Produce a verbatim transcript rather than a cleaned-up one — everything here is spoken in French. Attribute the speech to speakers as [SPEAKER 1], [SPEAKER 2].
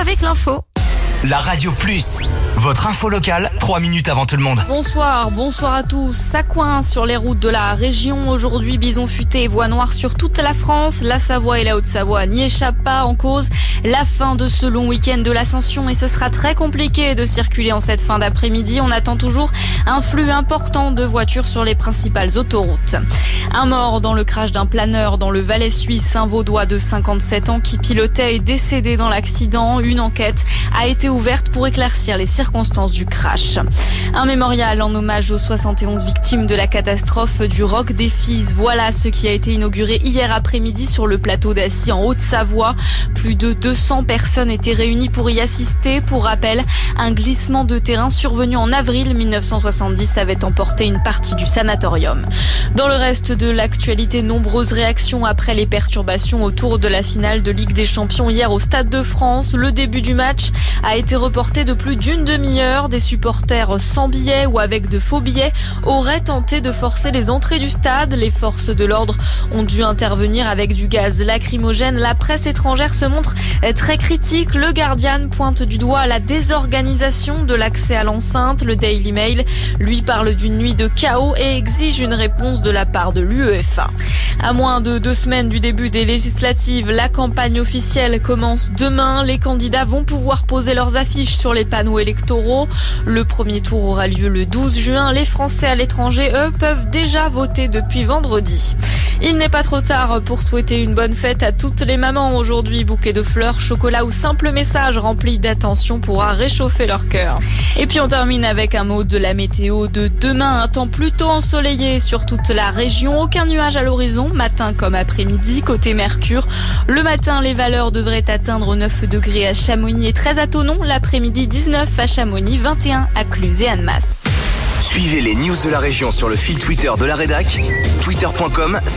[SPEAKER 1] avec l'info.
[SPEAKER 2] La Radio Plus, votre info locale, trois minutes avant tout le monde.
[SPEAKER 3] Bonsoir, bonsoir à tous. Ça coince sur les routes de la région. Aujourd'hui, bison futé et voie noire sur toute la France. La Savoie et la Haute-Savoie n'y échappent pas. En cause, la fin de ce long week-end de l'Ascension et ce sera très compliqué de circuler en cette fin d'après-midi. On attend toujours un flux important de voitures sur les principales autoroutes. Un mort dans le crash d'un planeur dans le Valais suisse. Un Vaudois de cinquante-sept ans qui pilotait est décédé dans l'accident. Une enquête a été ouverte pour éclaircir les circonstances du crash. Un mémorial en hommage aux soixante et onze victimes de la catastrophe du Roc des Fiz. Voilà ce qui a été inauguré hier après-midi sur le plateau d'Assy en Haute-Savoie. Plus de deux cents personnes étaient réunies pour y assister. Pour rappel, un glissement de terrain survenu en avril mille neuf cent soixante-dix avait emporté une partie du sanatorium. Dans le reste de l'actualité, nombreuses réactions après les perturbations autour de la finale de Ligue des Champions hier au Stade de France. Le début du match a été reporté de plus d'une demi-heure. Des supporters sans billets ou avec de faux billets auraient tenté de forcer les entrées du stade. Les forces de l'ordre ont dû intervenir avec du gaz lacrymogène. La presse étrangère se montre très critique. Le Guardian pointe du doigt la désorganisation de l'accès à l'enceinte. Le Daily Mail, lui, parle d'une nuit de chaos et exige une réponse de la part de l'U E F A. À moins de deux semaines du début des législatives, la campagne officielle commence demain. Les candidats vont pouvoir poser leurs affiches sur les panneaux électoraux. Le premier tour aura lieu le douze juin. Les Français à l'étranger, eux, peuvent déjà voter depuis vendredi. Il n'est pas trop tard pour souhaiter une bonne fête à toutes les mamans aujourd'hui. Bouquet de fleurs, chocolat ou simple message rempli d'attention pourra réchauffer leur cœur. Et puis on termine avec un mot de la météo de demain. Un temps plutôt ensoleillé sur toute la région. Aucun nuage à l'horizon, matin comme après-midi. Côté Mercure, le matin, les valeurs devraient atteindre neuf degrés à Chamonix et treize à Thonon. L'après-midi, dix-neuf à Chamonix, vingt et un à Cluse et Annemasse.
[SPEAKER 2] Suivez les news de la région sur le fil Twitter de la rédac, twitter point com